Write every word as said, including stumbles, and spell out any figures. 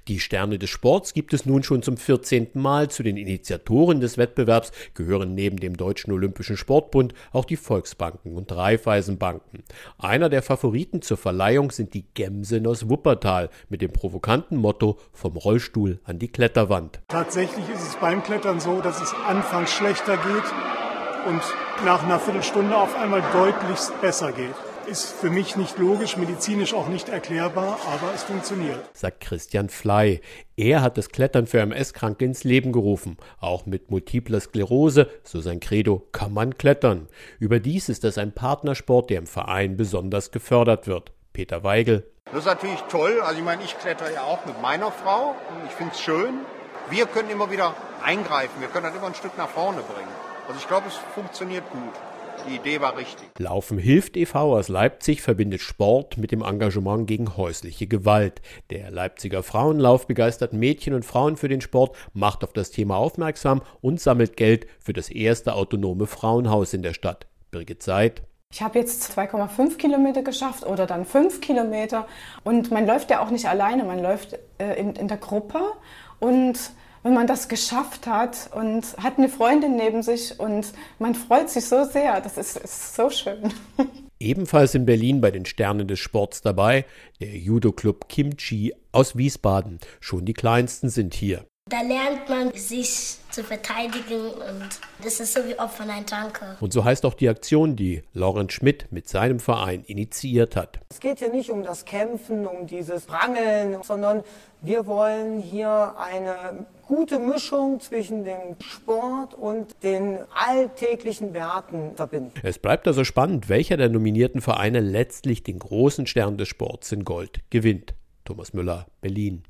Die Sterne des Sports gibt es nun schon zum vierzehnten Mal. Zu den Initiatoren des Wettbewerbs gehören neben dem Deutschen Olympischen Sportbund auch die Volksbanken und Raiffeisenbanken. Einer der Favoriten zur Verleihung sind die Gemsen aus Wuppertal mit dem provokanten Motto „Vom Rollstuhl an die Kletterwand“. Tatsächlich ist es beim Klettern so, dass es anfangs schlechter geht und nach einer Viertelstunde auf einmal deutlichst besser geht. Ist für mich nicht logisch, medizinisch auch nicht erklärbar, aber es funktioniert, sagt Christian Fley. Er hat das Klettern für M S-Kranke ins Leben gerufen. Auch mit multipler Sklerose, so sein Credo, kann man klettern. Überdies ist das ein Partnersport, der im Verein besonders gefördert wird. Peter Weigel. Das ist natürlich toll. Also ich meine, ich klettere ja auch mit meiner Frau und ich finde es schön. Wir können immer wieder eingreifen, wir können das immer ein Stück nach vorne bringen. Also ich glaube, es funktioniert gut. Die Idee war richtig. Laufen hilft e V aus Leipzig verbindet Sport mit dem Engagement gegen häusliche Gewalt. Der Leipziger Frauenlauf begeistert Mädchen und Frauen für den Sport, macht auf das Thema aufmerksam und sammelt Geld für das erste autonome Frauenhaus in der Stadt. Birgit Seid. Ich habe jetzt zwei Komma fünf Kilometer geschafft oder dann fünf Kilometer. Und man läuft ja auch nicht alleine, man läuft äh, in, in der Gruppe. Und wenn man das geschafft hat und hat eine Freundin neben sich und man freut sich so sehr, das ist, ist so schön. Ebenfalls in Berlin bei den Sternen des Sports dabei der Judo-Club Kimchi aus Wiesbaden. Schon die Kleinsten sind hier. Da lernt man, sich zu verteidigen und das ist so wie Opfern ein Tanke. Und so heißt auch die Aktion, die Lorenz Schmidt mit seinem Verein initiiert hat. Es geht hier nicht um das Kämpfen, um dieses Rangeln, sondern wir wollen hier eine gute Mischung zwischen dem Sport und den alltäglichen Werten verbinden. Es bleibt also spannend, welcher der nominierten Vereine letztlich den großen Stern des Sports in Gold gewinnt. Thomas Müller, Berlin.